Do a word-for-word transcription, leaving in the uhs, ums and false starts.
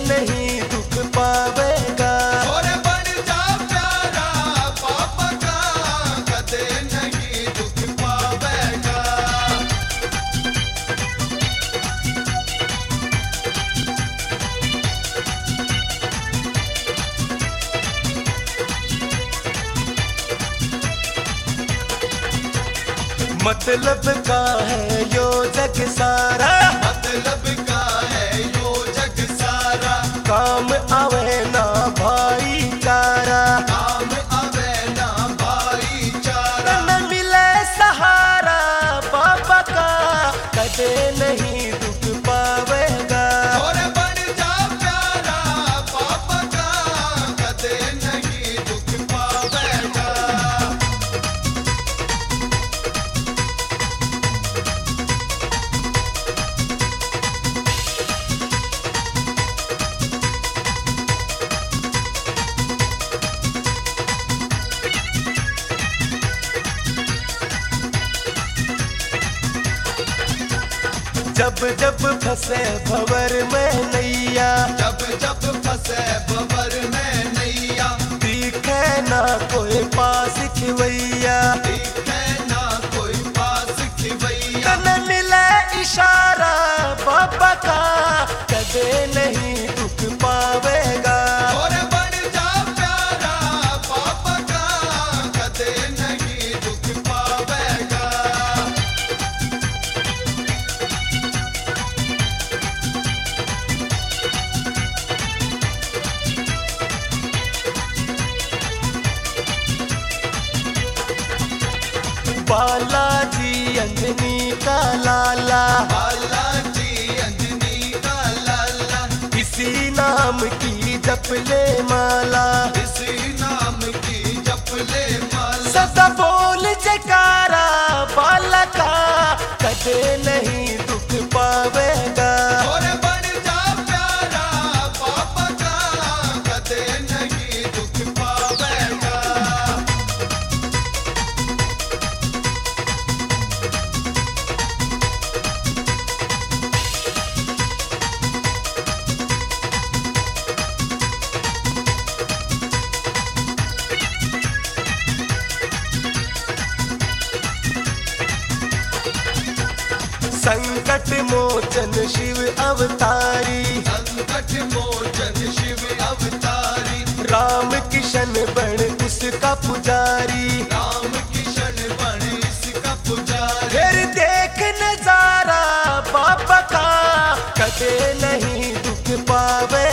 नहीं दुख पावेगा। और बन जा प्यारा पापा का, कदे नहीं दुख पावेगा। मतलब का है यो जग सारा, मतलब का है यो जग सारा, काम आवे ना भाईचारा। काम आवे ना भाईचारा। न मिले सहारा पापा का, कदे नहीं दुख पावेगा। और बन जा प्यारा पापा का, कदे नहीं दुख पावेगा। जब जब फंसे भंवर में नैया, जब जब फंसे भंवर में नैया, दिखे ना कोई पास खिवैया। दिखे ना कोई पास खिवैया। न मिले इशारा पापा का, कदे नहीं दुख पावेगा। और बन जा प्यारा पापा का, कदे नहीं दुख पावेगा। बालाजी अंजनी का लाला, बालाजी अंजनी का लाला, इसी नाम की जपले माला। इसी नाम की जपले माला। सदा बोल जयकारा बाला का, कदे नहीं दुख पावेगा। और बन जा प्यारा पापा का, कदे नहीं दुख पावेगा। संकट मोचन शिव अवतारी, संकट मोचन शिव अवतारी, राम किशन बन उसका पुजारी। राम किशन बन इसका पुजारी। फिर देख नजारा बाबा का, कदे नहीं दुख पावे।